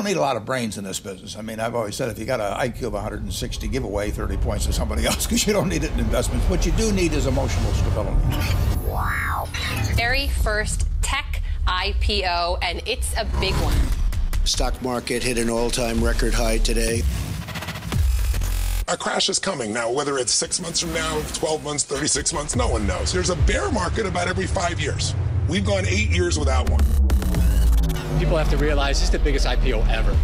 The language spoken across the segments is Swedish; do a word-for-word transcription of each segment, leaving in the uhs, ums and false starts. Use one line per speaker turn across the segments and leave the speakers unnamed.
don't need a lot of brains in this business. I mean, I've always said if you got an I Q of one hundred sixty, give away thirty points to somebody else because you don't need it in investments. What you do need is emotional stability.
Wow. Very first tech I P O, and it's a big one.
Stock market hit an all-time record high today.
A crash is coming. Now, whether it's six months from now, twelve months, thirty-six months, no one knows. There's a bear market about every five years. We've gone eight years without one.
People have to realize this is the biggest I P O ever.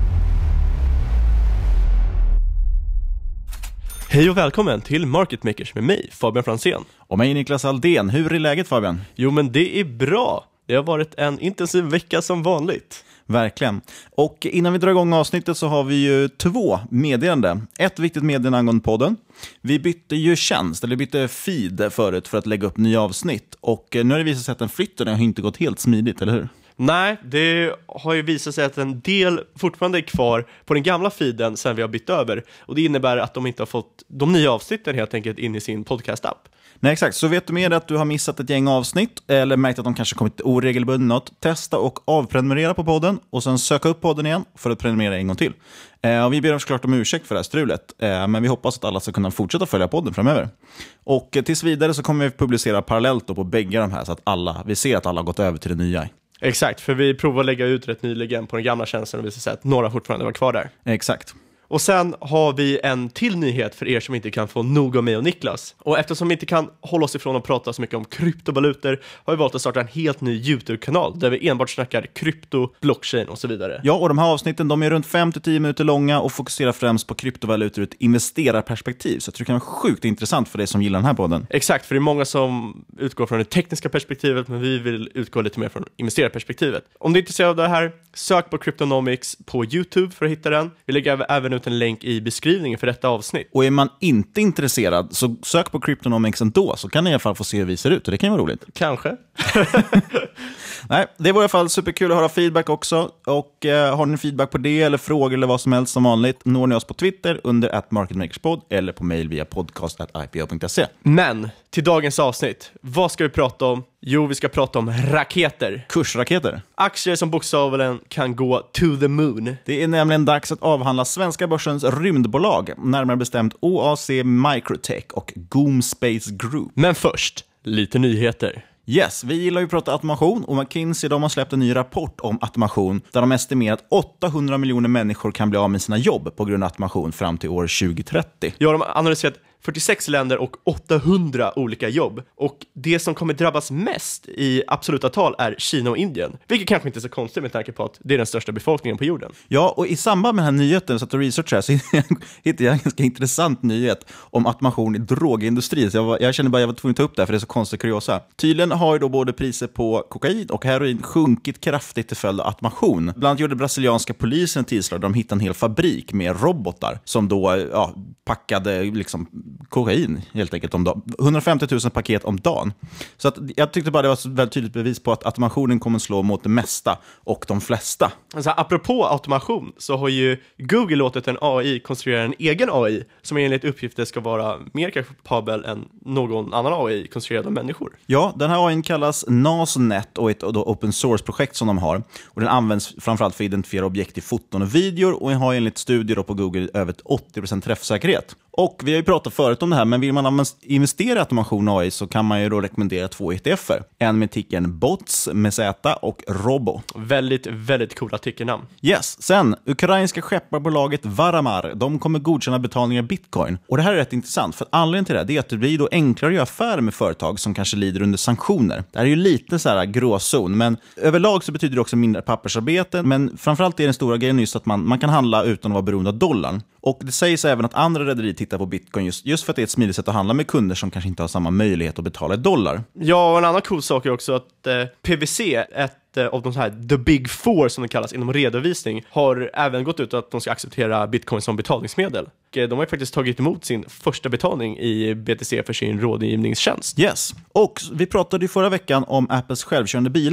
Hej och välkommen till Market Makers med mig, Fabian Fransén.
Och mig, Niklas Aldén. Hur är läget, Fabian?
Jo, men det är bra. Det har varit en intensiv vecka som vanligt.
Verkligen. Och innan vi drar igång avsnittet så har vi ju två meddelande. Ett viktigt meddelande angående podden. Vi bytte ju tjänst, eller bytte feed förut för att lägga upp nya avsnitt. Och nu har det visat sig att den flytten har inte gått helt smidigt, eller hur?
Nej, det har ju visat sig att en del fortfarande är kvar på den gamla feeden sen vi har bytt över. Och det innebär att de inte har fått de nya avsnitten helt enkelt in i sin podcast-app.
Nej, exakt. Så vet du med att du har missat ett gäng avsnitt eller märkt att de kanske kommit oregelbundet, testa och avprenumerera på podden och sen söka upp podden igen för att prenumerera en gång till. Eh, och vi ber såklart om ursäkt för det här strulet, eh, men vi hoppas att alla ska kunna fortsätta följa podden framöver. Och eh, tills vidare så kommer vi publicera parallellt då på bägge de här så att alla, vi ser att alla har gått över till det nya.
Exakt, för vi provade att lägga ut rätt nyligen på den gamla tjänsten och visade sig att några fortfarande var kvar där.
Exakt.
Och sen har vi en till nyhet för er som inte kan få nog av mig och Niklas. Och eftersom vi inte kan hålla oss ifrån att prata så mycket om kryptovalutor har vi valt att starta en helt ny YouTube-kanal där vi enbart snackar krypto, blockchain och så vidare.
Ja, och de här avsnitten de är runt fem till tio minuter långa och fokuserar främst på kryptovalutor ur ett investerarperspektiv. Så jag tror det kan vara sjukt intressant för dig som gillar den här podden.
Exakt, för det är många som utgår från det tekniska perspektivet, men vi vill utgå lite mer från investerarperspektivet. Om du är intresserad av det här, sök på Cryptonomics på YouTube för att hitta den. Vi lägger även ut en länk i beskrivningen för detta avsnitt.
Och är man inte intresserad så sök på Cryptonomics ändå, så kan ni i alla fall få se hur vi ser ut och det kan vara roligt.
Kanske.
Nej, det var i alla fall superkul att höra feedback också. Och eh, har ni feedback på det eller frågor eller vad som helst som vanligt, når ni oss på Twitter under at marketmakerspod eller på mail via podcast at i p o punkt se.
Men till dagens avsnitt, vad ska vi prata om? Jo, vi ska prata om raketer.
Kursraketer.
Aktier som bokstavligen kan gå to the moon.
Det är nämligen dags att avhandla svenska börsens rymdbolag, närmare bestämt O A C Microtech och Goom Space Group.
Men först, lite nyheter.
Yes, vi gillar ju att prata automation och McKinsey de har släppt en ny rapport om automation där de estimerar att åttahundra miljoner människor kan bli av med sina jobb på grund av automation fram till år tjugo trettio.
Ja, de har analyserat fyrtiosex länder och åttahundra olika jobb. Och det som kommer drabbas mest i absoluta tal är Kina och Indien. Vilket kanske inte är så konstigt med tanke på att det är den största befolkningen på jorden.
Ja, och i samband med den här nyheten så att researchar så hittade jag en ganska intressant nyhet om automation i drogindustrin. Så jag, var, jag känner bara att jag var tvungen att ta upp det här för det är så konstigt kuriosa. Tydligen har ju då både priser på kokain och heroin sjunkit kraftigt till följd av automation. Bland annat gjorde brasilianska polisen tidslag där de hittade en hel fabrik med robotar som då ja, packade liksom kokain helt enkelt om dagen. hundrafemtio tusen paket om dagen. Så att jag tyckte bara det var ett väldigt tydligt bevis på att automationen kommer slå mot det mesta och de flesta.
Alltså, apropå automation så har ju Google låtit en A I konstruera en egen A I som enligt uppgifter ska vara mer kapabel än någon annan A I konstruerad av människor.
Ja, den här A I kallas NASNet och ett då open source-projekt som de har. Och den används framförallt för att identifiera objekt i foton och videor och har enligt studier då på Google över åttio procent träffsäkerhet. Och vi har ju pratat förut om det här, men vill man investera i automation A I så kan man ju då rekommendera två E T F-er. En med tickern Bots med Z och Robo.
Väldigt, väldigt coola tickernamn.
Yes, sen ukrainska skepparbolaget Varamar, de kommer godkänna betalningar bitcoin. Och det här är rätt intressant, för anledningen till det, det är att det blir då enklare att göra affärer med företag som kanske lider under sanktioner. Det här är ju lite så här gråzon, men överlag så betyder det också mindre pappersarbete. Men framförallt är den stora grejen just att man, man kan handla utan att vara beroende av dollarn. Och det sägs även att andra rederier tittar på bitcoin just, just för att det är ett smidigt sätt att handla med kunder som kanske inte har samma möjlighet att betala i dollar.
Ja, och en annan cool sak är också att eh, P W C, ett eh, av de här the big four som det kallas inom redovisning, har även gått ut att de ska acceptera bitcoin som betalningsmedel. Och, eh, de har ju faktiskt tagit emot sin första betalning i B T C för sin rådgivningstjänst.
Yes, och vi pratade ju förra veckan om Apples självkörande bilar.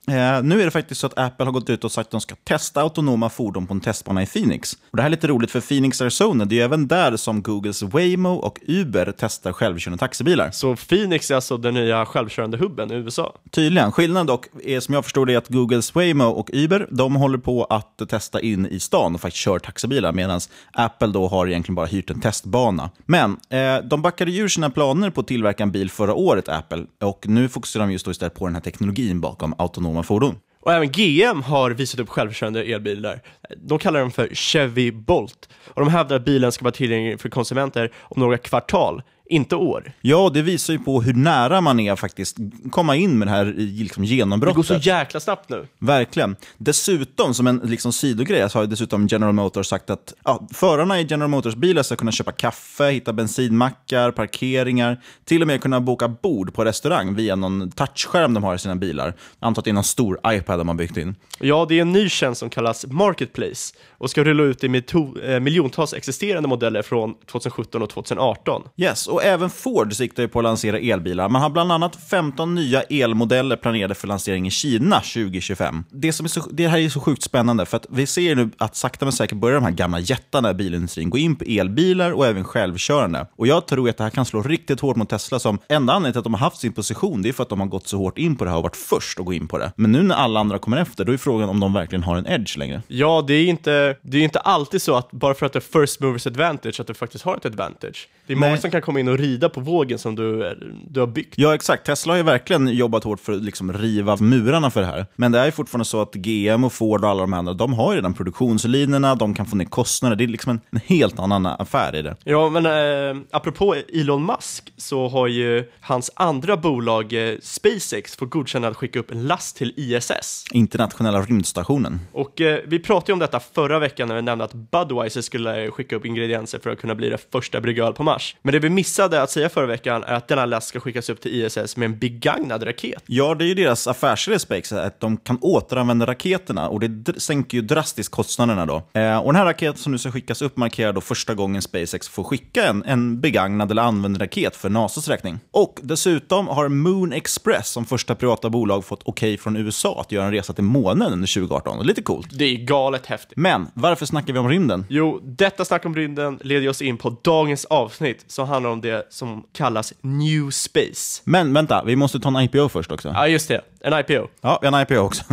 Eh, nu är det faktiskt så att Apple har gått ut och sagt att de ska testa autonoma fordon på en testbana i Phoenix. Och det här är lite roligt för Phoenix, Arizona. Det är ju även där som Googles Waymo och Uber testar självkörande taxibilar.
Så Phoenix är alltså den nya självkörande hubben i U S A?
Tydligen. Skillnaden dock är, som jag förstår det, att Googles Waymo och Uber, de håller på att testa in i stan och faktiskt kör taxibilar, medan Apple då har egentligen bara hyrt en testbana. Men eh, de backade ur sina planer på att tillverka en bil förra året, Apple, och nu fokuserar de just då istället på den här teknologin bakom autonoma fordon.
Och även G M har visat upp självkörande elbilar. De kallar dem för Chevy Bolt. Och de hävdar att bilen ska vara tillgänglig för konsumenter om några kvartal, inte år.
Ja, det visar ju på hur nära man är faktiskt komma in med det här liksom, genombrottet.
Det går så jäkla snabbt nu.
Verkligen. Dessutom, som en liksom, sidogrej, så har ju dessutom General Motors sagt att ja, förarna i General Motors bilar ska kunna köpa kaffe, hitta bensinmackar, parkeringar, till och med kunna boka bord på restaurang via någon touchskärm de har i sina bilar. Antar att det är någon stor iPad de har byggt in.
Ja, det är en ny tjänst som kallas Marketplace och ska rulla ut i meto- miljontals existerande modeller från tjugosjutton och tjugoarton.
Yes, och även Ford siktar ju på att lansera elbilar. Man har bland annat femton nya elmodeller planerade för lansering i Kina tjugo tjugofem. Det, som är så, det här är så sjukt spännande, för att vi ser nu att sakta men säkert börjar de här gamla jättarna i bilindustrin gå in på elbilar och även självkörande. Och jag tror att det här kan slå riktigt hårt mot Tesla, som enda anledningen till att de har haft sin position, det är för att de har gått så hårt in på det här och varit först att gå in på det. Men nu när alla andra kommer efter, då är frågan om de verkligen har en edge längre.
Ja, det är inte, det är inte alltid så att bara för att det är first movers advantage att du faktiskt har ett advantage. Det är många
Nej.
som kan komma in och rida på vågen som du, du har byggt.
Ja, exakt. Tesla har ju verkligen jobbat hårt för att liksom riva murarna för det här. Men det är fortfarande så att G M och Ford och alla de andra, de har ju redan produktionslinorna, de kan få ner kostnader. Det är liksom en, en helt annan affär i det.
Ja, men eh, apropå Elon Musk så har ju hans andra bolag eh, SpaceX fått godkänna att skicka upp en last till I S S.
Internationella rymdstationen.
Och eh, vi pratade ju om detta förra veckan när vi nämnde att Budweiser skulle skicka upp ingredienser för att kunna bli det första bryggal på Mars. Men det vi missade att säga förra veckan är att denna last ska skickas upp till I S S med en begagnad raket.
Ja, det är ju deras affärsidé SpaceX, att de kan återanvända raketerna, och det d- sänker ju drastiskt kostnaderna då. Eh, och den här raketen som nu ska skickas upp markerar då första gången SpaceX får skicka en, en begagnad eller använd raket för NASAs räkning. Och dessutom har Moon Express som första privata bolag fått okej från U S A att göra en resa till månen under tjugo arton. Lite coolt.
Det är galet häftigt.
Men varför snackar vi om rymden?
Jo, detta snack om rymden leder oss in på dagens avsnitt som handlar om det som kallas New Space.
Men vänta, vi måste ta en I P O först också.
Ja, just det. En I P O.
Ja, vi har en I P O också.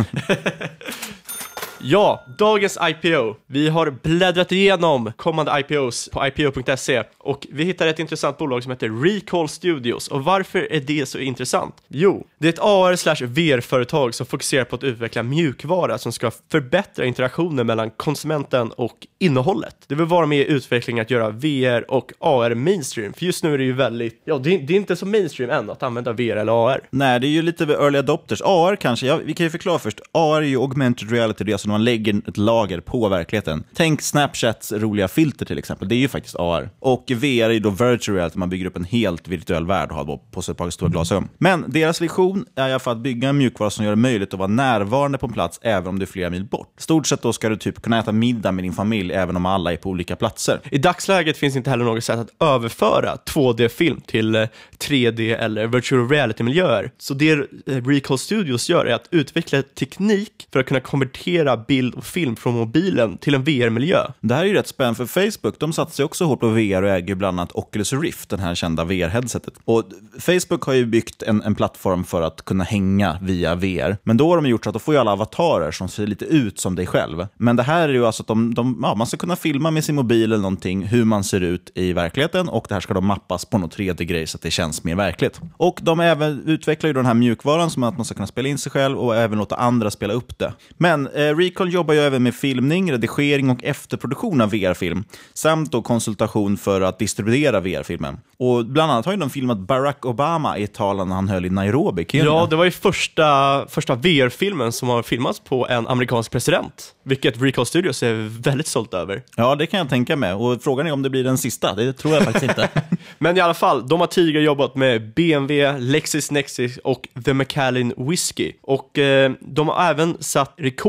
Ja, dagens I P O. Vi har bläddrat igenom kommande I P Os på I P O punkt se och vi hittar ett intressant bolag som heter Recall Studios. Och varför är det så intressant? Jo, det är ett A R slash V R-företag som fokuserar på att utveckla mjukvara som ska förbättra interaktionen mellan konsumenten och innehållet. Det vill vara med i utvecklingen att göra V R och A R mainstream. För just nu är det ju väldigt, ja, det är, det är inte så mainstream än att använda V R eller A R.
Nej, det är ju lite early adopters. A R kanske, ja, vi kan ju förklara först. A R är ju augmented reality, det är alltså när man lägger ett lager på verkligheten. Tänk Snapchats roliga filter till exempel, det är ju faktiskt A R. Och V R är ju då virtual reality, man bygger upp en helt virtuell värld och har på sig ett par stora glasögon. Men deras vision är i alla fall att bygga en mjukvara som gör det möjligt att vara närvarande på plats även om du är flera mil bort. Stort sett då ska du typ kunna äta middag med din familj även om alla är på olika platser.
I dagsläget finns inte heller något sätt att överföra två D-film till tre D eller virtual reality-miljöer. Så det Recall Studios gör är att utveckla teknik för att kunna konvertera bild och film från mobilen till en V R-miljö.
Det här är ju rätt spännande för Facebook. De satsar också hårt på V R och äger bland annat Oculus Rift, den här kända V R-headsetet. Och Facebook har ju byggt en, en plattform för att kunna hänga via V R. Men då har de gjort så att då får ju alla avatarer som ser lite ut som dig själv. Men det här är ju alltså att de, de, ja, man ska kunna filma med sin mobil eller någonting hur man ser ut i verkligheten, och det här ska då mappas på något tre D-grej så att det känns mer verkligt. Och de även utvecklar ju den här mjukvaran som att man ska kunna spela in sig själv och även låta andra spela upp det. Men eh, Recall jobbar ju även med filmning, redigering och efterproduktion av V R-film samt då konsultation för att distribuera V R-filmen. Och bland annat har ju de filmat Barack Obama i ett tal när han höll i Nairobi, Kenya.
Ja, det var ju första, första V R-filmen som har filmats på en amerikansk president, vilket Recall Studios är väldigt stolt över.
Ja, det kan jag tänka mig. Och frågan är om det blir den sista. Det tror jag faktiskt inte.
Men i alla fall, de har tidigare jobbat med B M W, LexisNexis och The Macallan Whiskey. Och eh, de har även satt rekord för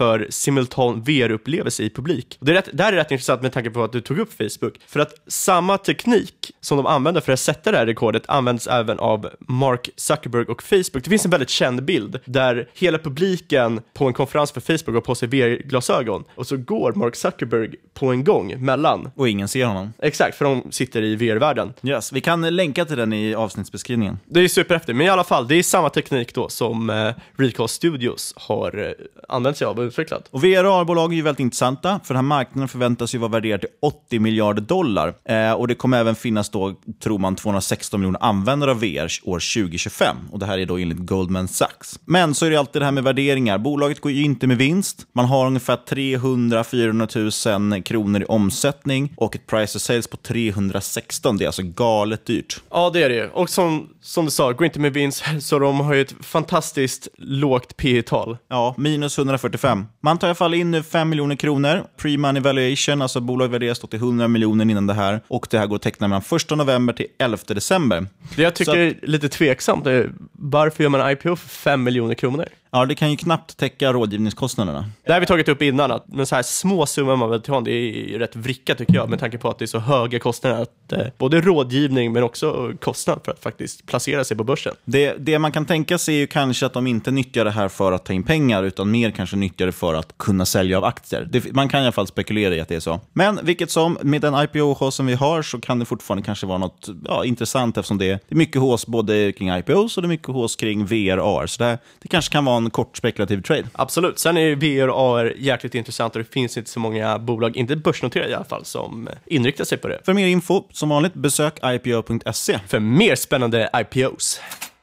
för simultan V R-upplevelse i publik. Och det, är rätt, det här är rätt intressant med tanke på att du tog upp Facebook. För att samma teknik som de använder för att sätta det här rekordet används även av Mark Zuckerberg och Facebook. Det finns en väldigt känd bild där hela publiken på en konferens för Facebook har på sig V R-glasögon. Och så går Mark Zuckerberg på en gång mellan.
Och ingen ser honom.
Exakt, för de sitter i V R-världen.
Yes, vi kan länka till den i avsnittsbeskrivningen.
Det är superhäftigt, men i alla fall, det är samma teknik då som eh, Recall Studios har eh, använt sig av och utvecklat.
Och V R A-bolag är ju väldigt intressanta, för den här marknaden förväntas ju vara värderad till åttio miljarder dollar. Eh, och det kommer även finnas då, tror man, tvåhundrasexton miljoner användare av V R år tjugo tjugofem. Och det här är då enligt Goldman Sachs. Men så är det alltid det här med värderingar. Bolaget går ju inte med vinst. Man har ungefär trehundra till fyrahundratusen kronor i omsättning och ett price to sales på trehundrasexton. Det är alltså galet dyrt.
Ja, det är det. Och som, som du sa, går inte med vinst, så de har ju ett fantastiskt lågt P E-tal.
Ja, minus hundrafyrtiofem. Man tar i alla fall in nu fem miljoner kronor. Pre-money valuation, alltså bolag värderas då till hundra miljoner innan det här. Och det här går att teckna mellan första november till elfte december.
Det jag tycker
Så...
är lite tveksamt är, varför gör man I P O för fem miljoner kronor?
Ja, det kan ju knappt täcka rådgivningskostnaderna.
Det har vi tagit upp innan, att men så här små summor man vill ta, det är rätt vricka tycker jag, med tanke på att det är så höga kostnader, att eh, både rådgivning men också kostnad för att faktiskt placera sig på börsen.
Det, det man kan tänka sig är ju kanske att de inte nyttjar det här för att ta in pengar, utan mer kanske nyttjar det för att kunna sälja av aktier. Det, man kan i alla fall spekulera i att det är så. Men vilket som, med den I P O-H som vi har, så kan det fortfarande kanske vara något ja, intressant, eftersom det är, det är mycket hås både kring I P Os och det är mycket hås kring V R A R. Så det, det kanske kan vara en kort spekulativ trade.
Absolut. Sen är V R A R jäkligt intressant, och det finns inte så många bolag, inte börsnoterade i alla fall, som inriktar sig på det.
För mer info, som vanligt, besök I P O punkt se.
För mer spännande I P Os.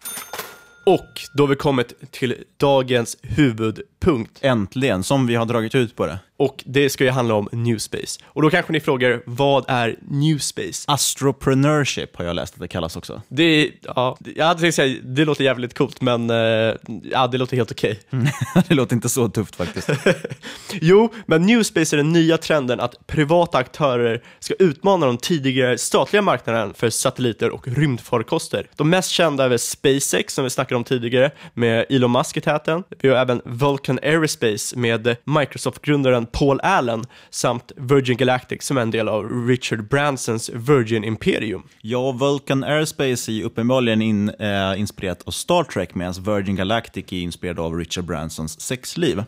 Och då har vi kommit till dagens huvudpunkt.
Äntligen, som vi har dragit ut på det.
Och det ska ju handla om Newspace. Och då kanske ni frågar, vad är Newspace?
Astropreneurship har jag läst att det kallas också.
Det är, ja, jag hade tänkt säga, det låter jävligt coolt, men eh, ja, det låter helt okej.
Det låter inte så tufft faktiskt.
Jo, men Newspace är den nya trenden att privata aktörer ska utmana de tidigare statliga marknaden för satelliter och rymdfarkoster. De mest kända är väl SpaceX, som vi snackade om tidigare, med Elon Musk i täten. Vi har även Vulcan Aerospace med Microsoft-grundaren Paul Allen, samt Virgin Galactic som är en del av Richard Bransons Virgin Imperium.
Ja, Vulcan Aerospace är uppenbarligen in, eh, inspirerat av Star Trek, medan Virgin Galactic är inspirerad av Richard Bransons sexliv.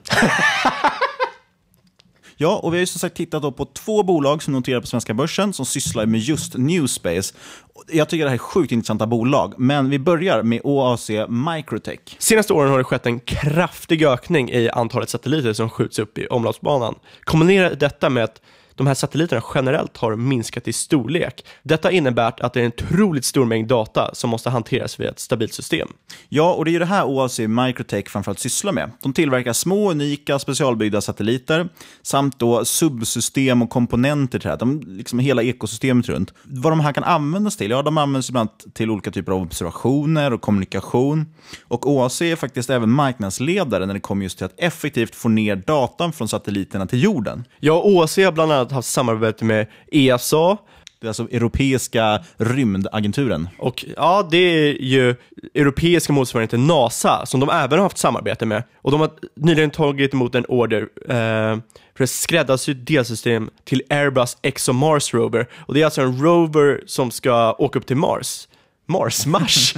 Ja, och vi har ju som sagt tittat då på två bolag som noterar på svenska börsen som sysslar med just Newspace. Jag tycker det här är sjukt intressanta bolag, men vi börjar med O A C Microtech.
Senaste åren har det skett en kraftig ökning i antalet satelliter som skjuts upp i omloppsbanan. Kombinera detta med att de här satelliterna generellt har minskat i storlek. Detta innebär att det är en otroligt stor mängd data som måste hanteras via ett stabilt system.
Ja, och det är ju det här O A C Microtech framförallt sysslar med. De tillverkar små, unika, specialbyggda satelliter samt då subsystem och komponenter till det här. De, liksom hela ekosystemet runt. Vad de här kan användas till? Ja, de används ibland till olika typer av observationer och kommunikation. Och O A C är faktiskt även marknadsledare när det kommer just till att effektivt få ner datan från satelliterna till jorden.
Ja, O A C har bland annat haft samarbete med E S A.
Det är alltså Europeiska rymdagenturen.
Och ja, det är ju europeiska motsvarigheten till NASA som de även har haft samarbete med. Och de har nyligen tagit emot en order eh, för ett skräddarsytt delsystem till Airbus ExoMars Rover. Och det är alltså en rover som ska åka upp till Mars. Mars, Mars.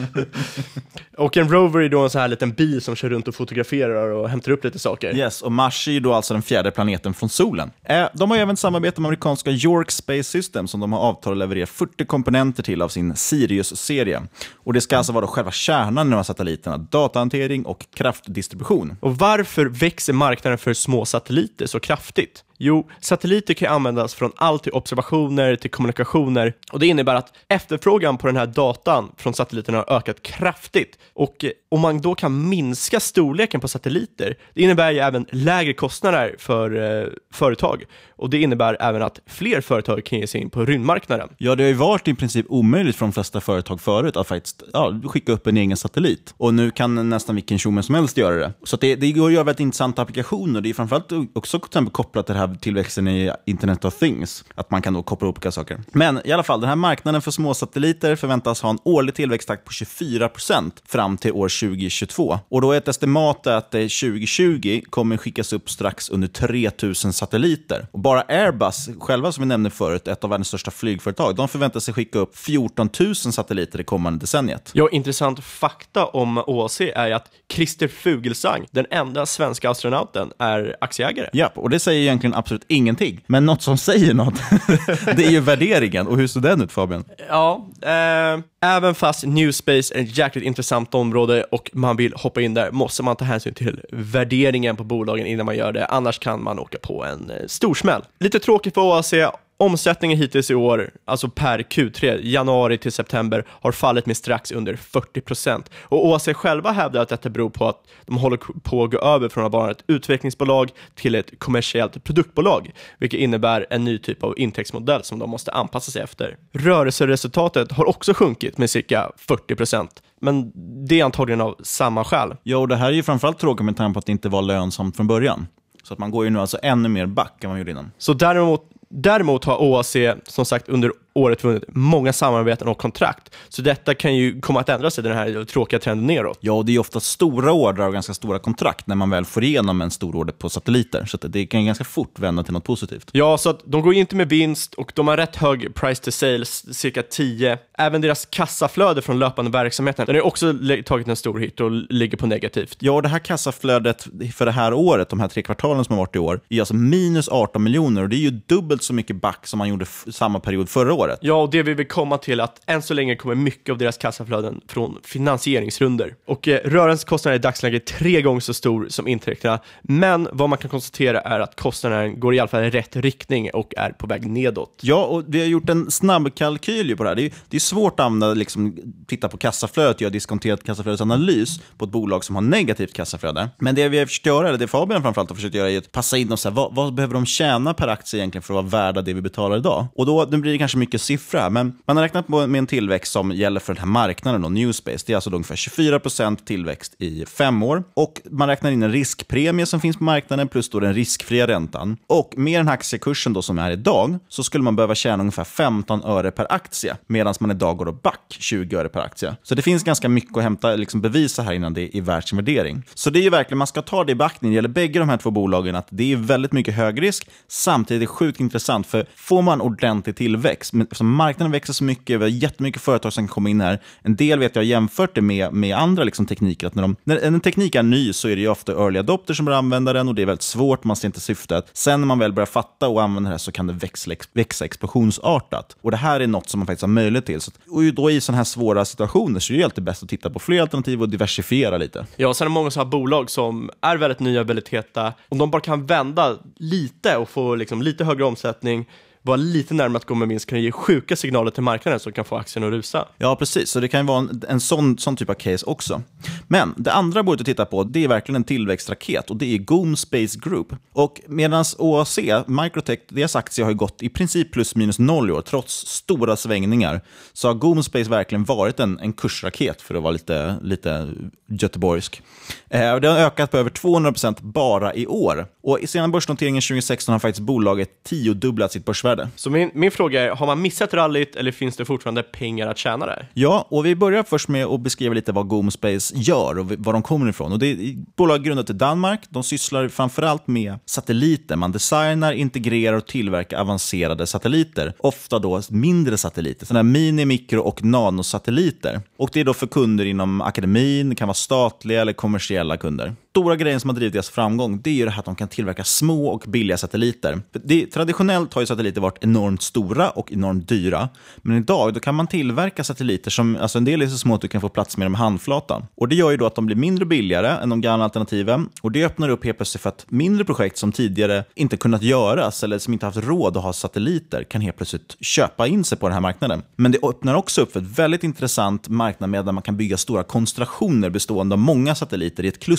Och en rover är då en sån här liten bil som kör runt och fotograferar och hämtar upp lite saker.
Yes, och Mars är ju då alltså den fjärde planeten från solen. Eh, de har ju även samarbete med amerikanska York Space System som de har avtal att leverera fyrtio komponenter till av sin Sirius-serie. Och det ska alltså vara då själva kärnan i de här satelliterna, datahantering och kraftdistribution.
Och varför växer marknaden för små satelliter så kraftigt? Jo, satelliter kan användas från allt till observationer till kommunikationer, och det innebär att efterfrågan på den här datan från satelliterna har ökat kraftigt. Och om man då kan minska storleken på satelliter, det innebär ju även lägre kostnader för eh, företag, och det innebär även att fler företag kan ge sig in på rymdmarknaden.
Ja, det har ju varit i princip omöjligt för de flesta företag förut att faktiskt ja, skicka upp en egen satellit, och nu kan nästan vilken tjomme som helst göra det. Så att det, det går att göra väldigt intressanta applikationer. Det är framförallt också till exempel kopplat till det här här tillväxten i Internet of Things, att man kan då koppla ihop olika saker. Men i alla fall, den här marknaden för små satelliter förväntas ha en årlig tillväxttakt på tjugofyra procent fram till år tjugo tjugotvå. Och då är ett estimat att det tjugo tjugo kommer skickas upp strax under tre tusen satelliter. Och bara Airbus själva, som vi nämnde förut, ett av världens största flygföretag, de förväntar sig skicka upp fjorton tusen satelliter det kommande decenniet.
Ja, intressant fakta om O A C är att Christer Fuglesang, den enda svenska astronauten, är aktieägare.
Ja, och det säger egentligen absolut ingenting. Men något som säger något, det är ju värderingen. Och hur ser den ut, Fabian?
Ja, eh, även fast New Space är ett jäkligt intressant område och man vill hoppa in där, måste man ta hänsyn till värderingen på bolagen innan man gör det. Annars kan man åka på en eh, stor smäll. Lite tråkigt för O A C. Omsättningen hittills i år, alltså per Q tre, januari till september, har fallit med strax under fyrtio procent. Och O A C själva hävdar att detta beror på att de håller på att gå över från att vara ett utvecklingsbolag till ett kommersiellt produktbolag, vilket innebär en ny typ av intäktsmodell som de måste anpassa sig efter. Rörelseresultatet har också sjunkit med cirka fyrtio procent. Men det är antagligen av samma skäl.
Ja, och det här är ju framförallt tråkigt med tanke på att det inte var lönsamt från början. Så att man går ju nu alltså ännu mer back än man gjorde innan.
Så däremot Däremot har O A C som sagt under året vunnit många samarbeten och kontrakt. Så detta kan ju komma att ändra sig, den här tråkiga trenden neråt.
Ja, och det är ofta stora order och ganska stora kontrakt när man väl får igenom en stor order på satelliter. Så att det kan ganska fort vända till något positivt.
Ja, så att de går inte med vinst och de har rätt hög price to sales, cirka tio. Även deras kassaflöde från löpande verksamheten, den har också tagit en stor hit och ligger på negativt.
Ja, och det här kassaflödet för det här året, de här tre kvartalen som har varit i år, är alltså minus arton miljoner, och det är ju dubbelt så mycket back som man gjorde f- samma period förra året.
Ja, och det vi vill komma till att än så länge kommer mycket av deras kassaflöden från finansieringsrunder. Och eh, rörelsekostnaden är i dagsläget tre gånger så stor som intäkterna, men vad man kan konstatera är att kostnaden går i alla fall i rätt riktning och är på väg nedåt.
Ja, och vi har gjort en snabb kalkyl på det här. Det är, det är svårt att använda, liksom, titta på kassaflödet, göra diskonterat kassaflödesanalys på ett bolag som har negativt kassaflöde. Men det vi har försökt göra, det Fabian framförallt har försökt göra, är att passa in och säga, vad, vad behöver de tjäna per aktie egentligen för att vara värda det vi betalar idag? Och då nu blir det kanske mycket siffra, men man har räknat med en tillväxt som gäller för den här marknaden då, New Space. Det är alltså ungefär tjugofyra procent tillväxt i fem år. Och man räknar in en riskpremie som finns på marknaden plus då den riskfria räntan. Och med den här aktiekursen då som är idag, så skulle man behöva tjäna ungefär femton öre per aktie, medan man idag går och back tjugo öre per aktie. Så det finns ganska mycket att hämta, liksom bevisa här innan det är värt sin värdering. Så det är ju verkligen, man ska ta det i backning. Det gäller bägge de här två bolagen att det är väldigt mycket hög risk, samtidigt är det sjukt intressant, för får man ordentlig tillväxt, men eftersom marknaden växer så mycket, vi har jättemycket företag som kan komma in här. En del vet jag jämfört det med, med andra liksom tekniker, att när, de, när en teknik är ny så är det ju ofta early adopter som börjar använda den, och det är väldigt svårt, man ser inte syftet. Sen när man väl börjar fatta och använda det här så kan det växa, växa explosionsartat. Och det här är något som man faktiskt har möjlighet till. Så, och då i sådana här svåra situationer så är det alltid bäst att titta på fler alternativ och diversifiera lite.
Ja, sen är det många sådana bolag som är väldigt nya, väldigt heta. Om de bara kan vända lite och få liksom lite högre omsättning, vara lite närmare att gå med vinst, kan ge sjuka signaler till marknaden som kan få aktien att rusa.
Ja, precis. Så det kan vara en, en sån, sån typ av case också. Men det andra borde att titta på, det är verkligen en tillväxtraket, och det är G O M Space Group. Och medan O A C, Microtech, deras aktier har ju gått i princip plus minus noll i år, trots stora svängningar, så har G O M Space verkligen varit en, en kursraket, för att vara lite, lite göteborgsk. Eh, det har ökat på över tvåhundra procent bara i år. Och i senaste börsnoteringen tjugo sexton har faktiskt bolaget tiodubblat sitt börsvärde.
Så min, min fråga är, har man missat rallyt eller finns det fortfarande pengar att tjäna där?
Ja, och vi börjar först med att beskriva lite vad G O M Space gör och var de kommer ifrån. Och det är bolag grundat i Danmark. De sysslar framförallt med satelliter. Man designar, integrerar och tillverkar avancerade satelliter. Ofta då mindre satelliter, sådana här mini-, mikro- och nanosatelliter. Och det är då för kunder inom akademin, det kan vara statliga eller kommersiella kunder. Stora grejen som har drivit deras framgång, det är ju det här att de kan tillverka små och billiga satelliter. Det, traditionellt har ju satelliter varit enormt stora och enormt dyra. Men idag då kan man tillverka satelliter som, alltså en del är så små att du kan få plats med dem i handflatan. Och det gör ju då att de blir mindre billigare än de gamla alternativen. Och det öppnar upp helt plötsligt för att mindre projekt som tidigare inte kunnat göras eller som inte haft råd att ha satelliter kan helt plötsligt köpa in sig på den här marknaden. Men det öppnar också upp för ett väldigt intressant marknad med där man kan bygga stora konstellationer bestående av många satelliter i ett kluster.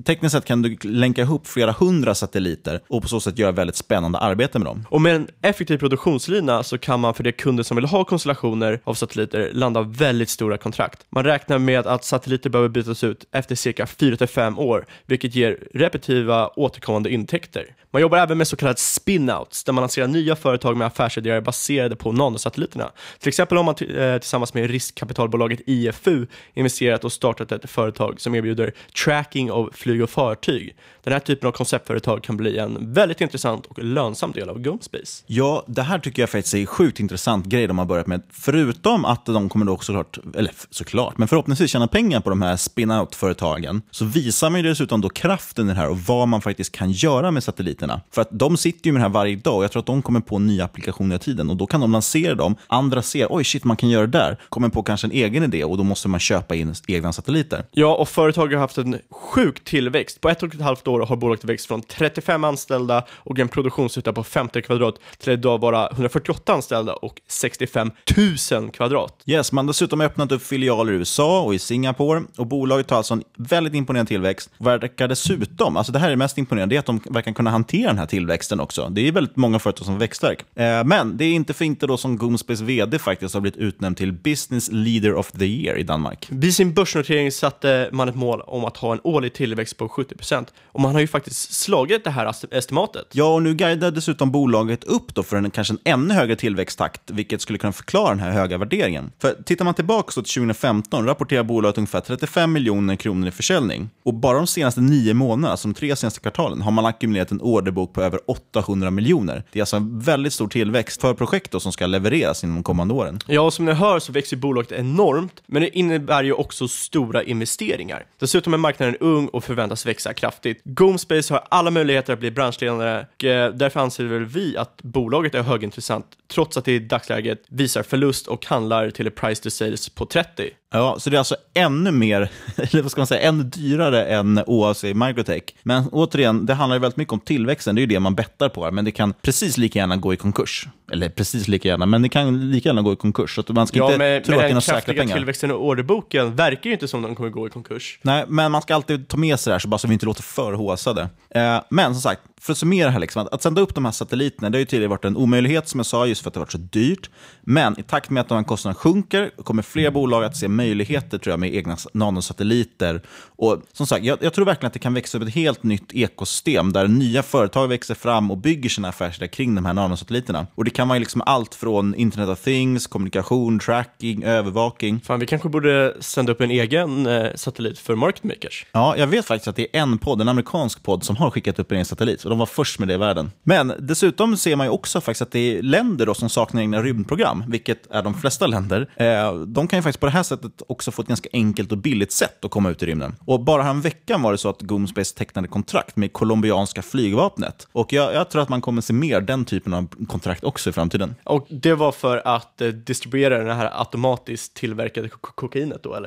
tekniskt sett kan du länka ihop flera hundra satelliter och på så sätt göra väldigt spännande arbete med dem.
Och med en effektiv produktionslina så kan man för de kunder som vill ha konstellationer av satelliter landa väldigt stora kontrakt. Man räknar med att satelliter behöver bytas ut efter cirka fyra till fem år, vilket ger repetitiva återkommande intäkter. Man jobbar även med så kallade spin-outs där man lanserar nya företag med affärsidéer baserade på nanosatelliterna. Till exempel har man t- eh, tillsammans med riskkapitalbolaget I F U investerat och startat ett företag som erbjuder tracking av flyg och fartyg. Den här typen av konceptföretag kan bli en väldigt intressant och lönsam del av GoMSpace.
Ja, det här tycker jag faktiskt är en sjukt intressant grej de har börjat med. Förutom att de kommer då såklart, eller såklart, men förhoppningsvis tjäna pengar på de här spin-out-företagen, så visar man ju dessutom då kraften i det här och vad man faktiskt kan göra med satelliterna. För att de sitter ju med det här varje dag och jag tror att de kommer på nya applikationer i tiden och då kan de lansera dem. Andra ser, oj shit, man kan göra det där. Kommer på kanske en egen idé och då måste man köpa in egna satelliter.
Ja, och företag har haft en sjuk tillväxt. På ett och ett halvt år har bolaget växt från trettiofem anställda och en produktionsyta på femtio kvadrat till idag vara hundrafyrtioåtta anställda och sextiofem tusen kvadrat.
Yes, man har dessutom öppnat upp filialer i U S A och i Singapore och bolaget har alltså en väldigt imponerande tillväxt och verkar dessutom, alltså det här är mest imponerande, det är att de verkar kunna hantera den här tillväxten också. Det är väldigt många företag som växtverk. Eh, men det är inte för inte då som GoMSpace vd faktiskt har blivit utnämnd till Business Leader of the Year i Danmark.
Vid sin börsnotering satte man ett mål om att ha en årlig tillväxt på sjuttio procent och man har ju faktiskt slagit det här estimatet.
Ja, och nu guidar dessutom bolaget upp då för en kanske en ännu högre tillväxttakt, vilket skulle kunna förklara den här höga värderingen. För tittar man tillbaka så till tjugo femton rapporterar bolaget ungefär trettiofem miljoner kronor i försäljning. Och bara de senaste nio månaderna, alltså de tre senaste kvartalen, har man ackumulerat en orderbok på över åttahundra miljoner. Det är alltså en väldigt stor tillväxt för projekt då som ska levereras inom de kommande åren.
Ja, och som ni hör så växer bolaget enormt, men det innebär ju också stora investeringar. Dessutom är marknaden ung och förväntas växa kraftigt. GoMSpace har alla möjligheter att bli branschledare och därför anser väl vi att bolaget är högintressant trots att det i dagsläget visar förlust och handlar till ett price to sales på trettio.
Ja, så det är alltså ännu mer, eller vad ska man säga, ännu dyrare än O A C Microtech. Men återigen, det handlar ju väldigt mycket om tillväxten, det är ju det man bettar på, men det kan precis lika gärna gå i konkurs. Eller precis lika gärna, men det kan lika gärna gå i konkurs. Så att man ska
ja,
inte
med,
tro
med
att det är några
säkra
säkra
pengar.
pengar.
Tillväxten och orderboken verkar ju inte som de kommer gå i konkurs.
Nej, men man ska alltid ta med sig det här så bara så vi inte låter för håsade. Eh, men som sagt, för att summera här liksom, att, att sända upp de här satelliterna, det har ju tidigare varit en omöjlighet som jag sa, just för att det har varit så dyrt. Men i takt med att de här kostnaderna sjunker kommer fler bolag att se möjligheter, tror jag, med egna nanosatelliter. Och som sagt, jag, jag tror verkligen att det kan växa upp ett helt nytt ekosystem där nya företag växer fram och bygger sina affärsidéer kring de här nanosatelliterna. Och det kan vara liksom allt från Internet of Things, kommunikation, tracking, övervakning.
Fan, vi kanske borde sända upp en egen eh, satellit för market makers.
Ja, jag vet faktiskt att det är en podd, en amerikansk podd, som har skickat upp en egen satellit. Och de var först med det i världen. Men dessutom ser man ju också faktiskt att det är länder då som saknar egna rymdprogram, vilket är de flesta länder. Eh, de kan ju faktiskt på det här sättet också få ett ganska enkelt och billigt sätt att komma ut i rymden. Och bara här en veckan var det så att GoMSpace tecknade kontrakt med colombianska flygvapnet. Och jag, jag tror att man kommer se mer den typen av kontrakt också i framtiden.
Och det var för att eh, distribuera det här automatiskt tillverkade ko- kokainet då, eller?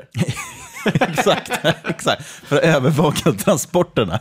exakt, exakt. För att övervaka transporterna.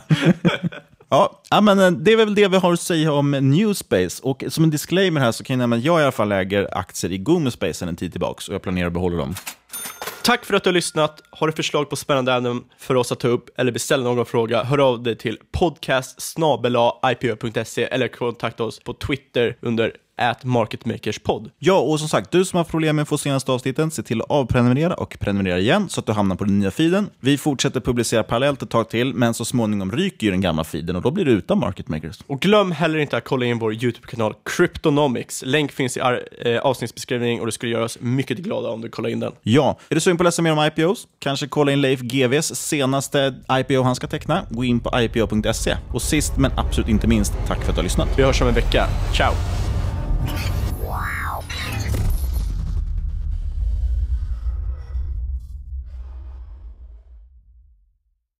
Ja, men det är väl det vi har att säga om Newspace. Och som en disclaimer här så kan jag nämna att jag i alla fall äger aktier i GoMSpace sedan en tid tillbaka och jag planerar att behålla dem.
Tack för att du har lyssnat. Har du förslag på spännande ämnen för oss att ta upp eller beställa någon fråga, hör av dig till podcast snabel-a i p o punkt se eller kontakta oss på Twitter under at marketmakerspod.
Ja, och som sagt, du som har problem med att få senaste avsnitten, se till att avprenumerera och prenumerera igen så att du hamnar på den nya feeden. Vi fortsätter publicera parallellt ett tag till, men så småningom ryker ju den gamla feeden och då blir det utan Market Makers.
Och glöm heller inte att kolla in vår YouTube-kanal Cryptonomics. Länk finns i ar- äh, avsnittsbeskrivningen och det skulle göra oss mycket glada om du kollar in den.
Ja, är du sugen på att läsa mer om I P Os? Kanske kolla in Leif G V:s senaste I P O han ska teckna. Gå in på i p o punkt se. Och sist men absolut inte minst, tack för att du har lyssnat.
Vi hörs om en vecka. Ciao!